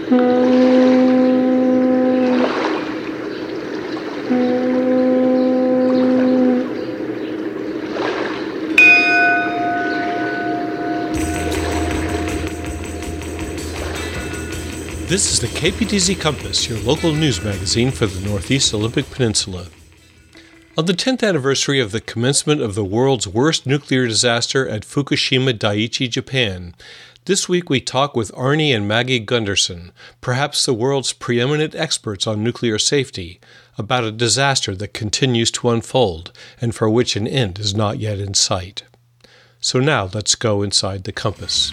This is the KPTZ Compass, your local news magazine for the Northeast Olympic Peninsula. On the 10th anniversary of the commencement of the world's worst nuclear disaster at Fukushima Daiichi, Japan, this week we talk with Arnie and Maggie Gunderson, perhaps the world's preeminent experts on nuclear safety, about a disaster that continues to unfold and for which an end is not yet in sight. So now let's go inside the compass.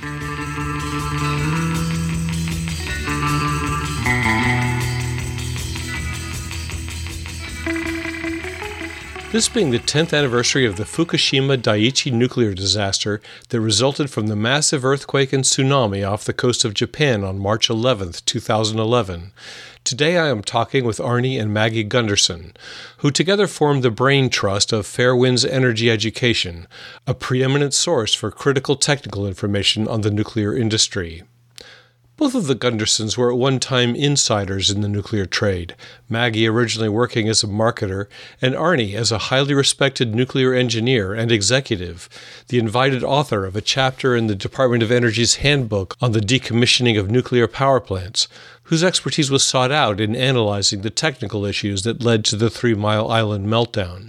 This being the 10th anniversary of the Fukushima Daiichi nuclear disaster that resulted from the massive earthquake and tsunami off the coast of Japan on March 11, 2011. Today I am talking with Arnie and Maggie Gunderson, who together formed the Brain Trust of Fairwinds Energy Education, a preeminent source for critical technical information on the nuclear industry. Both of the Gundersons were at one time insiders in the nuclear trade, Maggie originally working as a marketer, and Arnie as a highly respected nuclear engineer and executive, the invited author of a chapter in the Department of Energy's handbook on the decommissioning of nuclear power plants, whose expertise was sought out in analyzing the technical issues that led to the 3 Mile Island meltdown.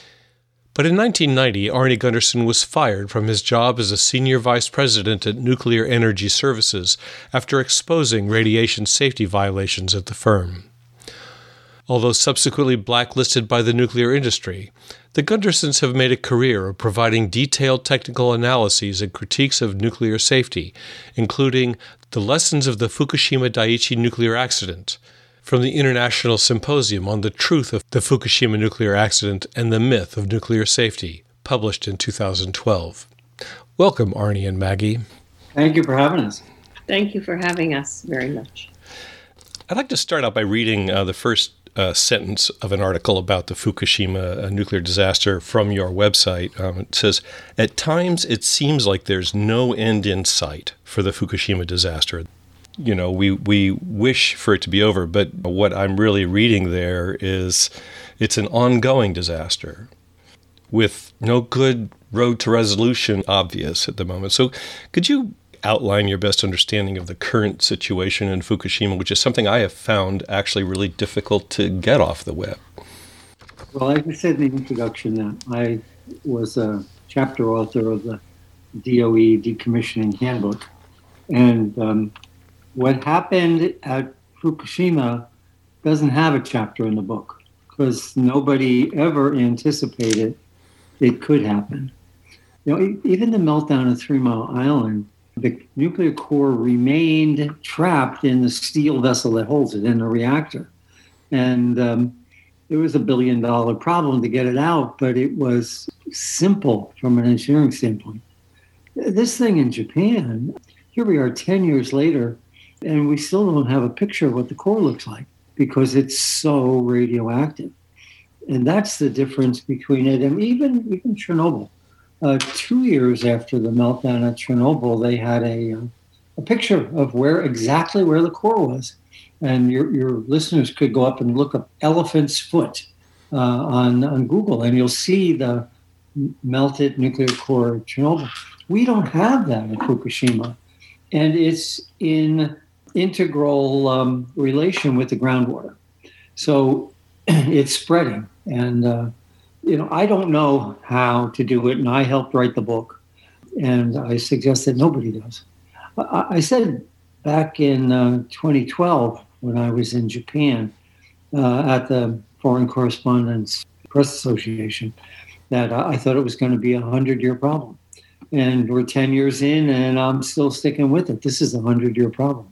But in 1990, Arnie Gunderson was fired from his job as a senior vice president at Nuclear Energy Services after exposing radiation safety violations at the firm. Although subsequently blacklisted by the nuclear industry, the Gundersons have made a career of providing detailed technical analyses and critiques of nuclear safety, including The Lessons of the Fukushima Daiichi Nuclear Accident, from the International Symposium on the Truth of the Fukushima Nuclear Accident and the Myth of Nuclear Safety, published in 2012. Welcome, Arnie and Maggie. Thank you for having us. Thank you for having us very much. I'd like to start out by reading the first sentence of an article about the Fukushima nuclear disaster from your website. It says, "At times it seems like there's no end in sight for the Fukushima disaster." You know, we wish for it to be over, but what I'm really reading there is it's an ongoing disaster with no good road to resolution obvious at the moment. So could you outline your best understanding of the current situation in Fukushima, which is something I have found actually really difficult to get off the web? Well, like I said in the introduction, I was a chapter author of the DOE Decommissioning Handbook, and what happened at Fukushima doesn't have a chapter in the book because nobody ever anticipated it could happen. You know, even the meltdown of 3 Mile Island, the nuclear core remained trapped in the steel vessel that holds it in the reactor. And it was $1 billion problem to get it out, but it was simple from an engineering standpoint. This thing in Japan, here we are 10 years later, and we still don't have a picture of what the core looks like because it's so radioactive. And that's the difference between it and even Chernobyl. 2 years after the meltdown at Chernobyl, they had a picture of exactly where the core was. And your listeners could go up and look up elephant's foot on Google, and you'll see the melted nuclear core at Chernobyl. We don't have that at Fukushima. And it's in integral relation with the groundwater. So it's spreading. And, I don't know how to do it. And I helped write the book. And I suggest that nobody does. I said back in 2012, when I was in Japan at the Foreign Correspondents Press Association, that I thought it was going to be a 100-year problem. And we're 10 years in, and I'm still sticking with it. This is a 100-year problem.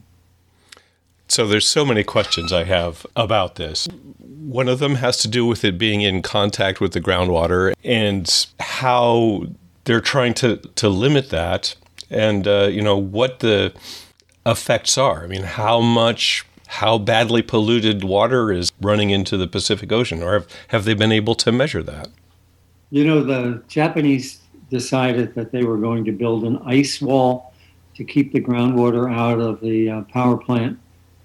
So there's so many questions I have about this. One of them has to do with it being in contact with the groundwater and how they're trying to limit that and, what the effects are. I mean, how badly polluted water is running into the Pacific Ocean, or have they been able to measure that? The Japanese decided that they were going to build an ice wall to keep the groundwater out of the power plant.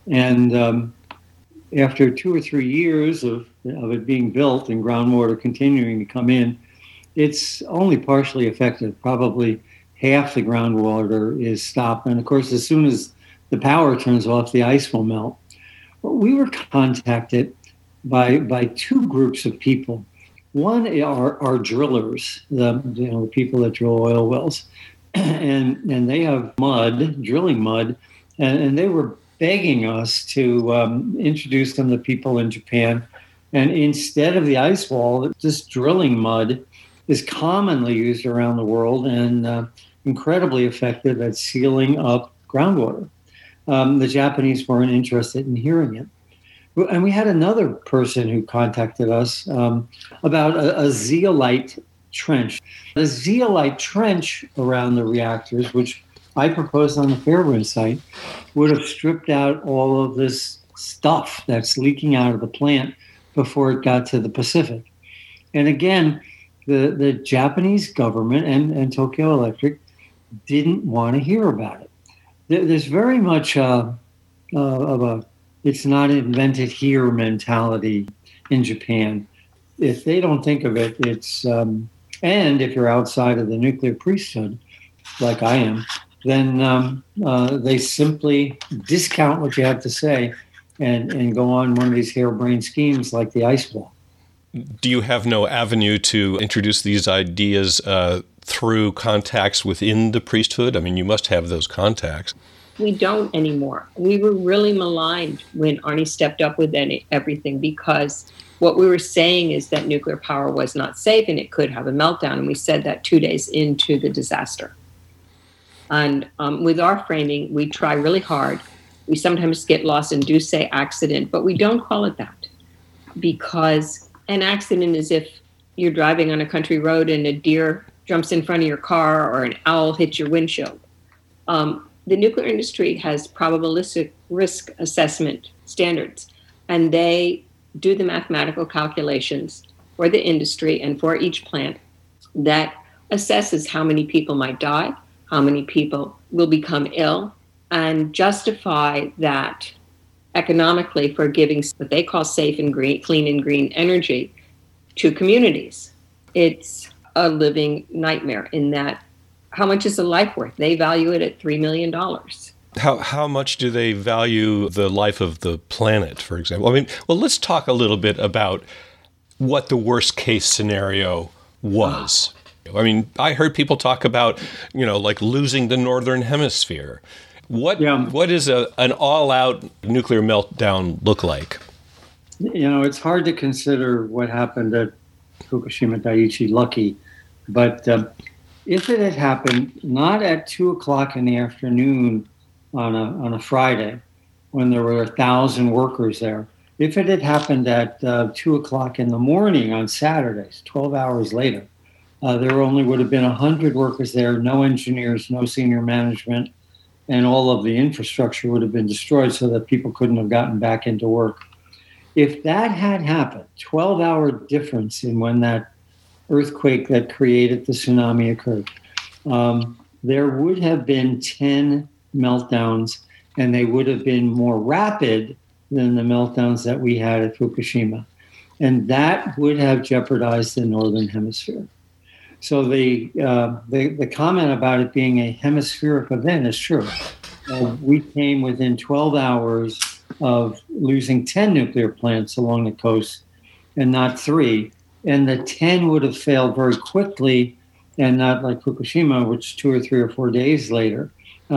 And after 2 or 3 years of it being built and groundwater continuing to come in, it's only partially effective. Probably half the groundwater is stopped. And of course, as soon as the power turns off, the ice will melt. But we were contacted by two groups of people. One are drillers, the people that drill oil wells, and they have drilling mud, and they were begging us to introduce them to people in Japan. And instead of the ice wall, this drilling mud is commonly used around the world and incredibly effective at sealing up groundwater. The Japanese weren't interested in hearing it. And we had another person who contacted us about a zeolite trench. The zeolite trench around the reactors, which I proposed on the Fairburn site, would have stripped out all of this stuff that's leaking out of the plant before it got to the Pacific. And again, the Japanese government and Tokyo Electric didn't want to hear about it. There's very much of a it's not invented here mentality in Japan. If they don't think of it, it's and if you're outside of the nuclear priesthood, like I am, then they simply discount what you have to say and go on one of these harebrained schemes like the ice wall. Do you have no avenue to introduce these ideas through contacts within the priesthood? I mean, you must have those contacts. We don't anymore. We were really maligned when Arnie stepped up with everything, because what we were saying is that nuclear power was not safe and it could have a meltdown. And we said that 2 days into the disaster. And with our framing, we try really hard. We sometimes get lost and do say accident, but we don't call it that, because an accident is if you're driving on a country road and a deer jumps in front of your car or an owl hits your windshield. The nuclear industry has probabilistic risk assessment standards, and they do the mathematical calculations for the industry and for each plant that assesses how many people might die, how many people will become ill, and justify that economically for giving what they call safe and green, clean and green energy to communities. It's a living nightmare in that how much is a life worth? They value it at $3 million. How much do they value the life of the planet, for example? I mean, well, let's talk a little bit about what the worst case scenario was. I mean, I heard people talk about, like losing the northern hemisphere. What does an all-out nuclear meltdown look like? It's hard to consider what happened at Fukushima Daiichi lucky, but if it had happened not at 2:00 in the afternoon on a Friday when there were 1,000 workers there, if it had happened at 2:00 in the morning on Saturdays, 12 hours later, there only would have been 100 workers there, no engineers, no senior management, and all of the infrastructure would have been destroyed so that people couldn't have gotten back into work. If that had happened, 12-hour difference in when that earthquake that created the tsunami occurred, there would have been 10 meltdowns, and they would have been more rapid than the meltdowns that we had at Fukushima. And that would have jeopardized the northern hemisphere. So the comment about it being a hemispheric event is true. We came within 12 hours of losing 10 nuclear plants along the coast and not 3. And the 10 would have failed very quickly and not like Fukushima, which 2 or 3 or 4 days later.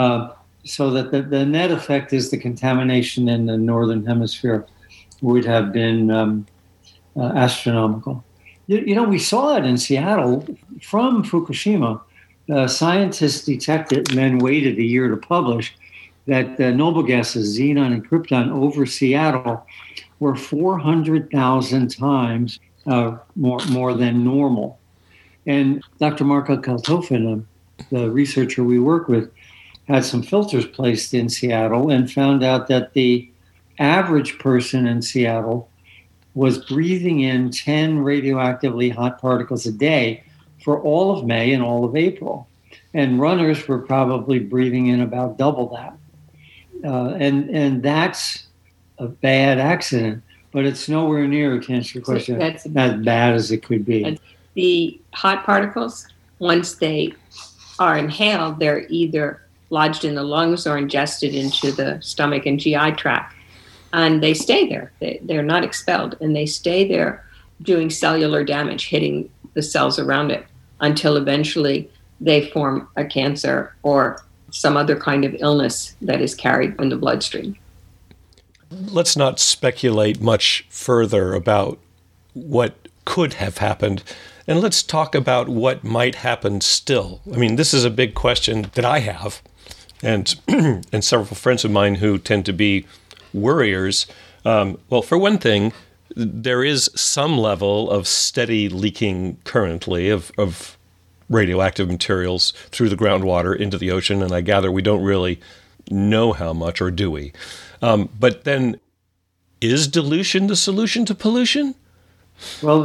So that the net effect is the contamination in the northern hemisphere would have been astronomical. We saw it in Seattle from Fukushima. Scientists detected and then waited a year to publish that the noble gases, xenon and krypton, over Seattle were 400,000 times more than normal. And Dr. Marco Kaltofen, the researcher we work with, had some filters placed in Seattle and found out that the average person in Seattle was breathing in 10 radioactively hot particles a day for all of May and all of April. And runners were probably breathing in about double that. and that's a bad accident. But it's nowhere near, to answer your question, as bad as it could be. The hot particles, once they are inhaled, they're either lodged in the lungs or ingested into the stomach and GI tract. And they stay there. They're not expelled. And they stay there doing cellular damage, hitting the cells around it, until eventually they form a cancer or some other kind of illness that is carried in the bloodstream. Let's not speculate much further about what could have happened, and let's talk about what might happen still. I mean, this is a big question that I have, and and several friends of mine who tend to be worriers. Well, for one thing, there is some level of steady leaking currently of radioactive materials through the groundwater into the ocean, and I gather we don't really know how much, or do we? But then, is dilution the solution to pollution? Well,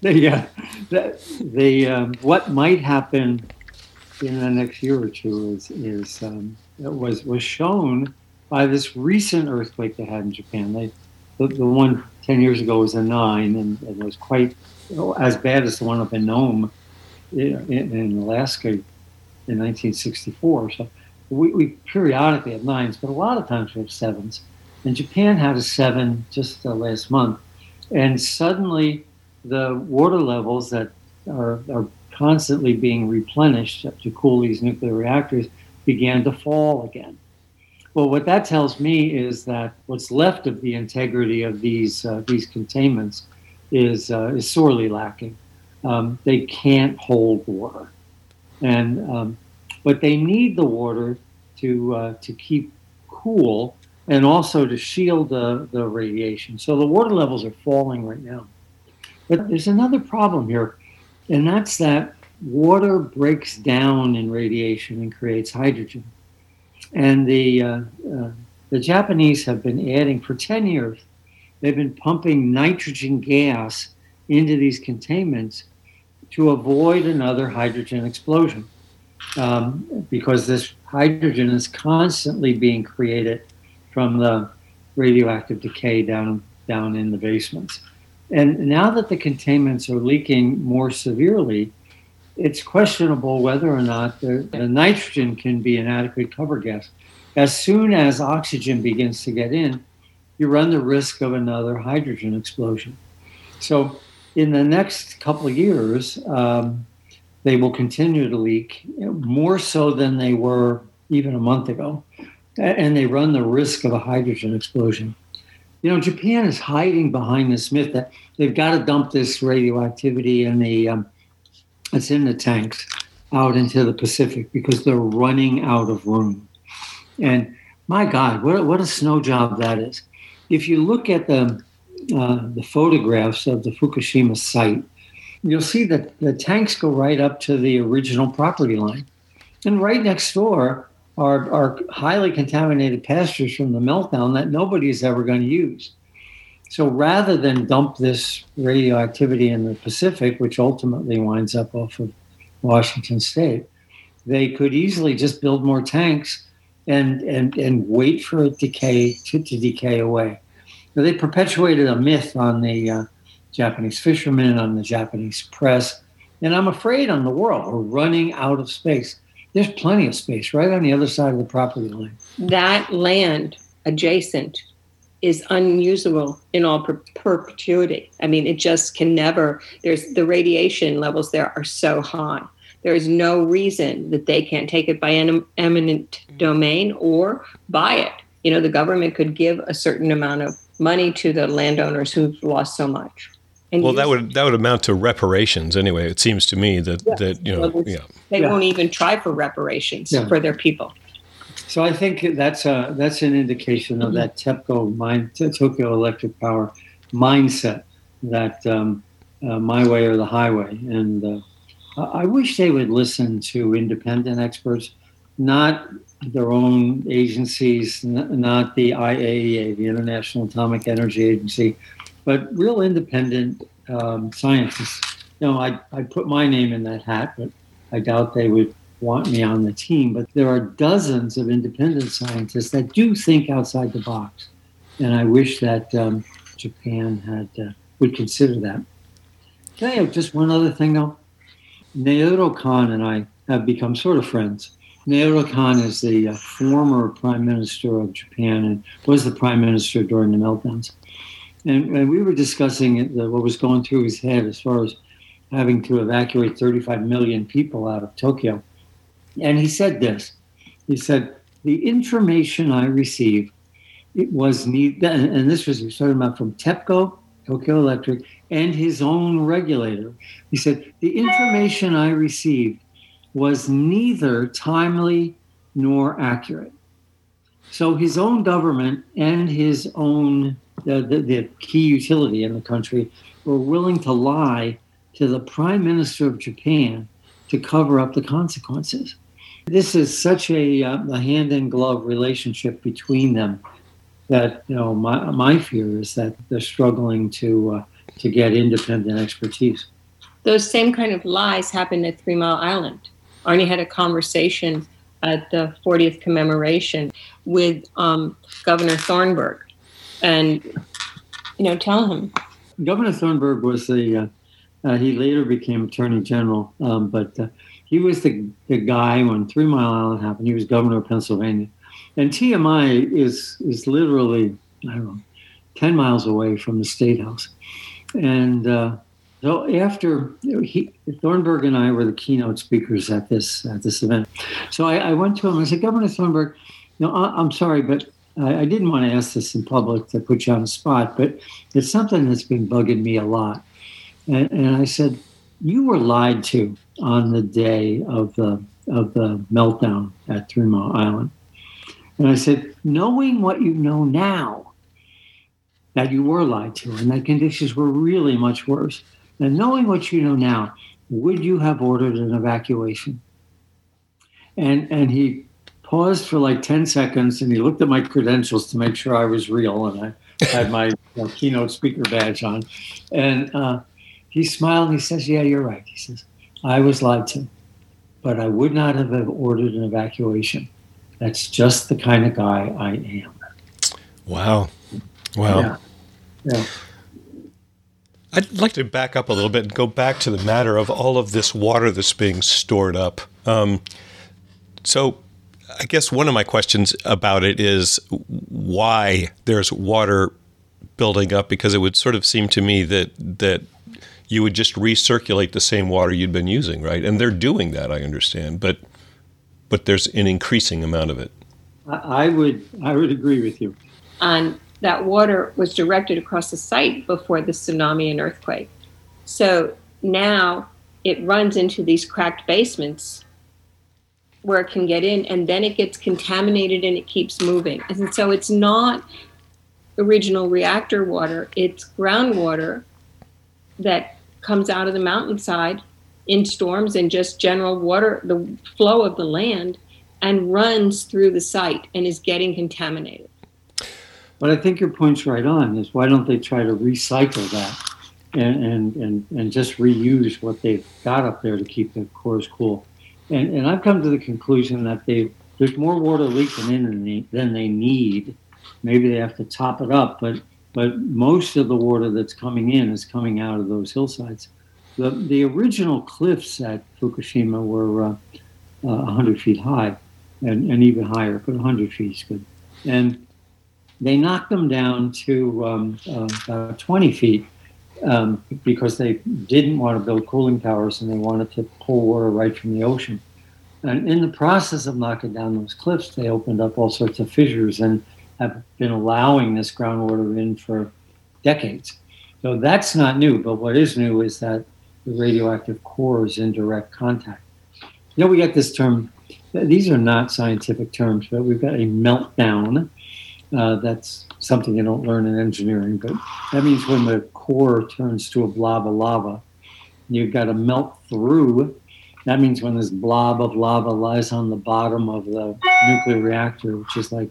what might happen in the next year or two was shown by this recent earthquake they had in Japan. The one 10 years ago was a 9, and it was quite as bad as the one up in Nome in Alaska in 1964. So we periodically have 9s, but a lot of times we have 7s. And Japan had a 7 just last month. And suddenly the water levels that are constantly being replenished to cool these nuclear reactors began to fall again. Well, what that tells me is that what's left of the integrity of these containments is sorely lacking. They can't hold water, but they need the water to keep cool and also to shield the radiation. So the water levels are falling right now. But there's another problem here, and that's that water breaks down in radiation and creates hydrogen. And the Japanese have been adding, for 10 years, they've been pumping nitrogen gas into these containments to avoid another hydrogen explosion, because this hydrogen is constantly being created from the radioactive decay down in the basements. And now that the containments are leaking more severely, it's questionable whether or not the nitrogen can be an adequate cover gas. As soon as oxygen begins to get in, you run the risk of another hydrogen explosion. So in the next couple of years, they will continue to leak, more so than they were even a month ago. And they run the risk of a hydrogen explosion. You know, Japan is hiding behind this myth that they've got to dump this radioactivity it's in the tanks out into the Pacific because they're running out of room. And my God, what a snow job that is. If you look at the photographs of the Fukushima site, you'll see that the tanks go right up to the original property line. And right next door are highly contaminated pastures from the meltdown that nobody's ever going to use. So rather than dump this radioactivity in the Pacific, which ultimately winds up off of Washington State, they could easily just build more tanks and wait for it to decay away. Now, they perpetuated a myth on the Japanese fishermen, on the Japanese press, and I'm afraid on the world. We're running out of space. There's plenty of space right on the other side of the property line. That land adjacent is unusable in all perpetuity. I mean, it just can never, the radiation levels there are so high. There is no reason that they can't take it by eminent domain or buy it. You know, the government could give a certain amount of money to the landowners who've lost so much. And well, that would amount to reparations anyway. It seems to me that they won't even try for reparations for their people. So I think that's an indication of that Tokyo Electric Power mindset, that my way or the highway. And I wish they would listen to independent experts, not their own agencies, not the IAEA, the International Atomic Energy Agency, but real independent scientists. You know, I put my name in that hat, but I doubt they would want me on the team, but there are dozens of independent scientists that do think outside the box. And I wish that Japan would consider that. Can I have just one other thing, though? Naoto Kan and I have become sort of friends. Naoto Kan is the former prime minister of Japan and was the prime minister during the meltdowns. And we were discussing what was going through his head as far as having to evacuate 35 million people out of Tokyo. And he said this. He said, the information I received, it was and this was, he was talking about from TEPCO, Tokyo Electric, and his own regulator. He said, the information I received was neither timely nor accurate. So his own government and his own, the key utility in the country, were willing to lie to the Prime Minister of Japan to cover up the consequences. This is such a hand-in-glove relationship between them that, my fear is that they're struggling to get independent expertise. Those same kind of lies happened at 3 Mile Island. Arnie had a conversation at the 40th commemoration with Governor Thornburg. And, tell him. Governor Thornburg was he later became Attorney General, but he was the guy when 3 Mile Island happened. He was governor of Pennsylvania. And TMI is literally, 10 miles away from the State House. And so after Thornburg and I were the keynote speakers at this event. So I went to him. I said, Governor Thornburg, I'm sorry, but I didn't want to ask this in public to put you on the spot, but it's something that's been bugging me a lot. And I said, you were lied to on the day of the meltdown at 3 Mile Island. And I said, knowing what you know now, that you were lied to and that conditions were really much worse, and knowing what you know now, would you have ordered an evacuation? And he paused for like 10 seconds and he looked at my credentials to make sure I was real. And I had my keynote speaker badge on. And he smiled and he says, yeah, you're right. He says, I was lied to, but I would not have ordered an evacuation. That's just the kind of guy I am. Wow. Yeah. I'd like to back up a little bit and go back to the matter of all of this water that's being stored up. So I guess one of my questions about it is why there's water building up, because it would sort of seem to me that you would just recirculate the same water you'd been using, right? And they're doing that, I understand, but there's an increasing amount of it. I would agree with you. And that water was directed across the site before the tsunami and earthquake. So now it runs into these cracked basements where it can get in, and then it gets contaminated and it keeps moving. And so it's not original reactor water, it's groundwater that comes out of the mountainside in storms and just general water, the flow of the land, and runs through the site and is getting contaminated. But I think your point's right on, is why don't they try to recycle that and just reuse what they've got up there to keep the cores cool. And I've come to the conclusion that there's more water leaking in than they need. Maybe they have to top it up, but most of the water that's coming in is coming out of those hillsides. The original cliffs at Fukushima were 100 feet high and even higher, but 100 feet is good. And they knocked them down to about 20 feet because they didn't want to build cooling towers and they wanted to pull water right from the ocean. And in the process of knocking down those cliffs, they opened up all sorts of fissures and have been allowing this groundwater in for decades. So that's not new, but what is new is that the radioactive core is in direct contact. We got this term, these are not scientific terms, but we've got a meltdown. That's something you don't learn in engineering, but that means when the core turns to a blob of lava, you've got to melt through. That means when this blob of lava lies on the bottom of the nuclear reactor, which is like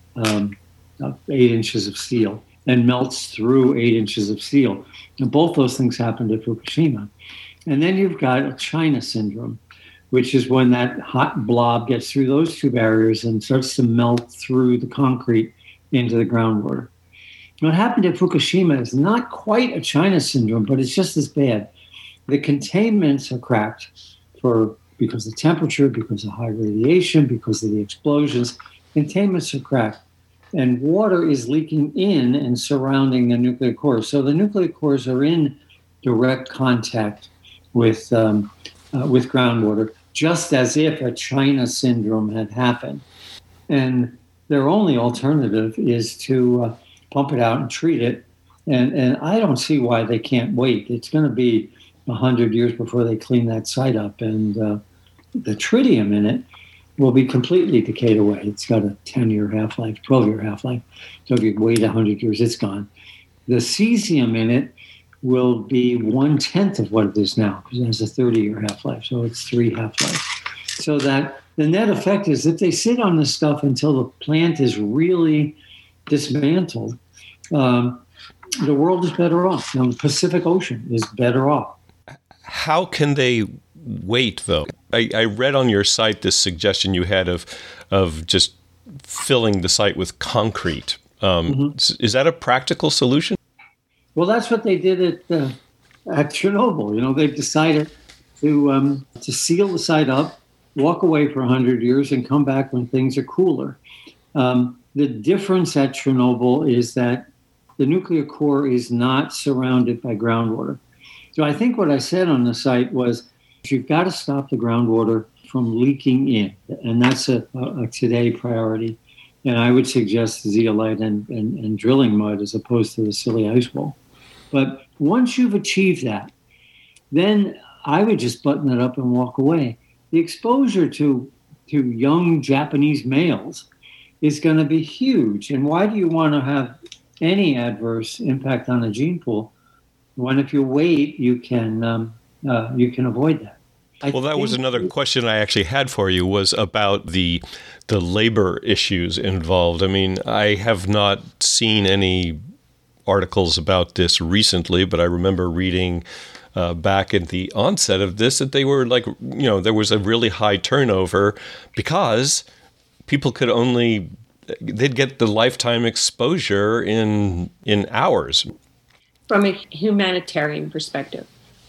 8 inches of steel, and melts through 8 inches of steel. And both those things happened at Fukushima. And then you've got a China syndrome, which is when that hot blob gets through those two barriers and starts to melt through the concrete into the groundwater. What happened at Fukushima is not quite a China syndrome, but it's just as bad. The containments are cracked because of temperature, because of high radiation, because of the explosions. Containments are cracked, and water is leaking in and surrounding the nuclear cores. So the nuclear cores are in direct contact with groundwater, just as if a China syndrome had happened. And their only alternative is to pump it out and treat it. And I don't see why they can't wait. It's going to be 100 years before they clean that site up. And the tritium in it will be completely decayed away. It's got a 10-year half-life, 12-year half-life. So if you wait 100 years, it's gone. The cesium in it will be 1/10 of what it is now, because it has a 30-year half-life. So it's 3 half-lives. So that the net effect is if they sit on this stuff until the plant is really dismantled, the world is better off. The Pacific Ocean is better off. How can they wait, though? I read on your site this suggestion you had of just filling the site with concrete. Is that a practical solution? Well, that's what they did at Chernobyl. They've decided to seal the site up, walk away for 100 years, and come back when things are cooler. The difference at Chernobyl is that the nuclear core is not surrounded by groundwater. So I think what I said on the site was you've got to stop the groundwater from leaking in, and that's a today priority. And I would suggest zeolite and drilling mud as opposed to the silly ice wall. But once you've achieved that, then I would just button it up and walk away. The exposure to young Japanese males is going to be huge. And why do you want to have any adverse impact on the gene pool when if you wait, you can avoid that? Well, that was another question I actually had for you, was about the labor issues involved. I mean, I have not seen any articles about this recently, but I remember reading back at the onset of this that they were there was a really high turnover because people could they'd get the lifetime exposure in hours. From a humanitarian perspective,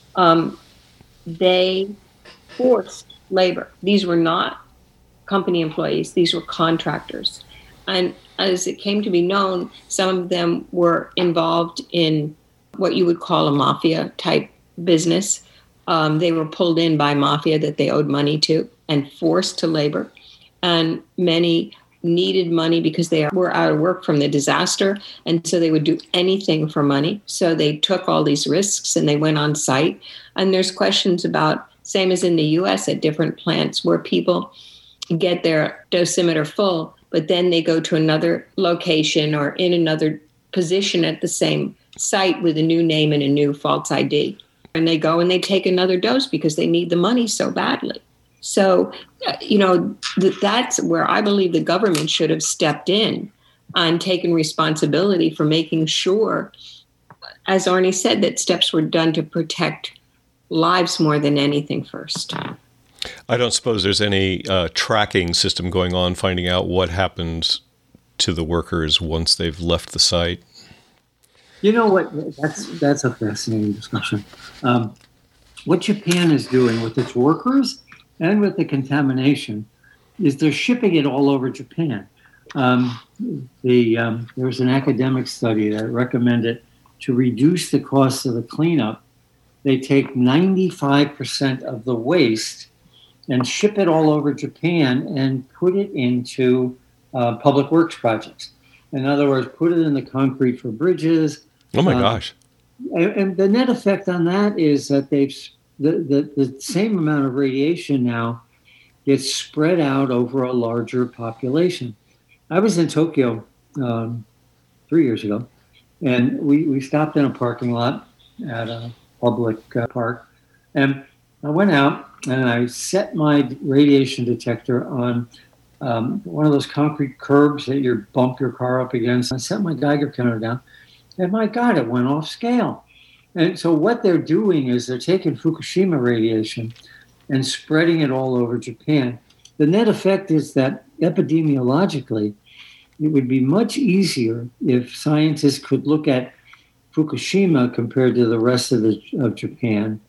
they forced labor. These were not company employees. These were contractors. And as it came to be known, some of them were involved in what you would call a mafia type business. They were pulled in by mafia that they owed money to and forced to labor. And many needed money because they were out of work from the disaster. And so they would do anything for money. So they took all these risks and they went on site. And there's questions about, same as in the US at different plants, where people get their dosimeter full, but then they go to another location or in another position at the same site with a new name and a new false ID. And they go and they take another dose because they need the money so badly. So, that's where I believe the government should have stepped in and taken responsibility for making sure, as Arnie said, that steps were done to protect lives more than anything first. I don't suppose there's any tracking system going on, finding out what happens to the workers once they've left the site. You know what? That's a fascinating discussion. What Japan is doing with its workers and with the contamination is they're shipping it all over Japan. There was an academic study that recommended to reduce the cost of the cleanup, they take 95% of the waste and ship it all over Japan and put it into public works projects. In other words, put it in the concrete for bridges. Oh my gosh. And the net effect on that is that the same amount of radiation now gets spread out over a larger population. I was in Tokyo 3 years ago, and we stopped in a parking lot at a public park. And I went out and I set my radiation detector on one of those concrete curbs that you bump your car up against. I set my Geiger counter down, and my God, it went off scale. And so what they're doing is they're taking Fukushima radiation and spreading it all over Japan. The net effect is that epidemiologically, it would be much easier if scientists could look at Fukushima compared to the rest of Japan,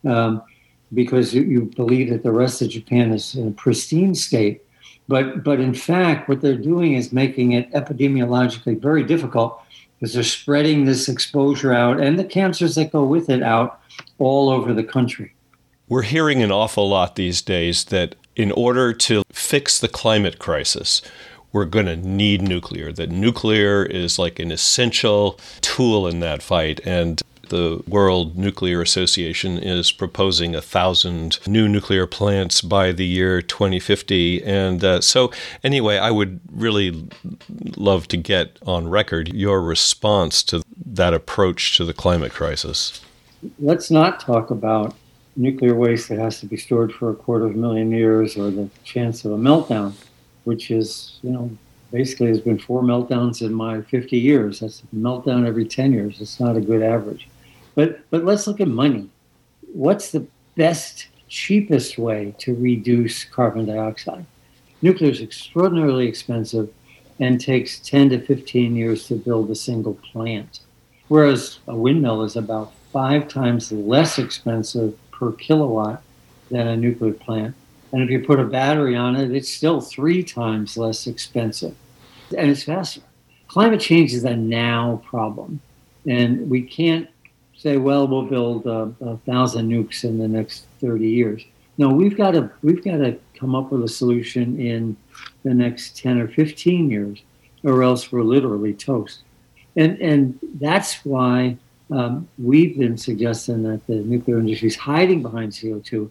because you believe that the rest of Japan is in a pristine state. But in fact, what they're doing is making it epidemiologically very difficult, because they're spreading this exposure out and the cancers that go with it out all over the country. We're hearing an awful lot these days that in order to fix the climate crisis, we're going to need nuclear, that nuclear is like an essential tool in that fight. And the World Nuclear Association is proposing 1,000 new nuclear plants by the year 2050. And so anyway, I would really love to get on record your response to that approach to the climate crisis. Let's not talk about nuclear waste that has to be stored for 250,000 years, or the chance of a meltdown, which is, basically has been 4 meltdowns in my 50 years. That's a meltdown every 10 years. It's not a good average. But let's look at money. What's the best, cheapest way to reduce carbon dioxide? Nuclear is extraordinarily expensive and takes 10 to 15 years to build a single plant, whereas a windmill is about 5 times less expensive per kilowatt than a nuclear plant. And if you put a battery on it, it's still 3 times less expensive. And it's faster. Climate change is a now problem. And we can't say, well, we'll build 1,000 nukes in the next 30 years. No, we've got to come up with a solution in the next 10 or 15 years, or else we're literally toast. And that's why we've been suggesting that the nuclear industry is hiding behind CO2.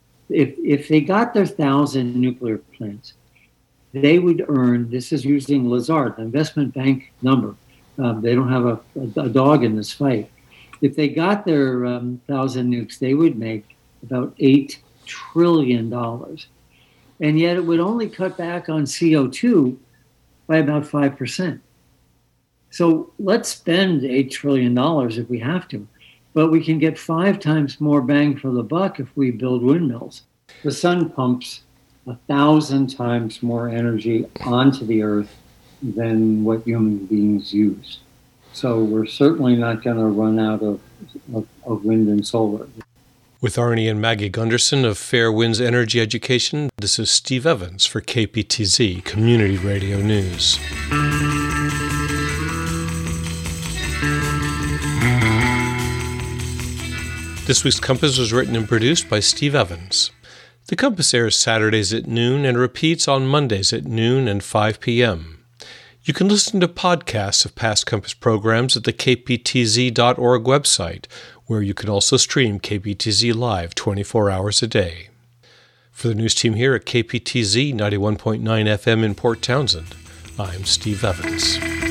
If they got their 1,000 nuclear plants, they would earn, this is using Lazard, the investment bank number. They don't have a dog in this fight. If they got their 1,000 nukes, they would make about $8 trillion. And yet it would only cut back on CO2 by about 5%. So let's spend $8 trillion if we have to, but we can get 5 times more bang for the buck if we build windmills. The sun pumps 1,000 times more energy onto the earth than what human beings use. So we're certainly not going to run out of wind and solar. With Arnie and Maggie Gunderson of Fair Winds Energy Education, this is Steve Evans for KPTZ Community Radio News. This week's Compass was written and produced by Steve Evans. The Compass airs Saturdays at noon and repeats on Mondays at noon and 5 p.m. You can listen to podcasts of past Compass programs at the kptz.org website, where you can also stream KPTZ Live 24 hours a day. For the news team here at KPTZ 91.9 FM in Port Townsend, I'm Steve Evans.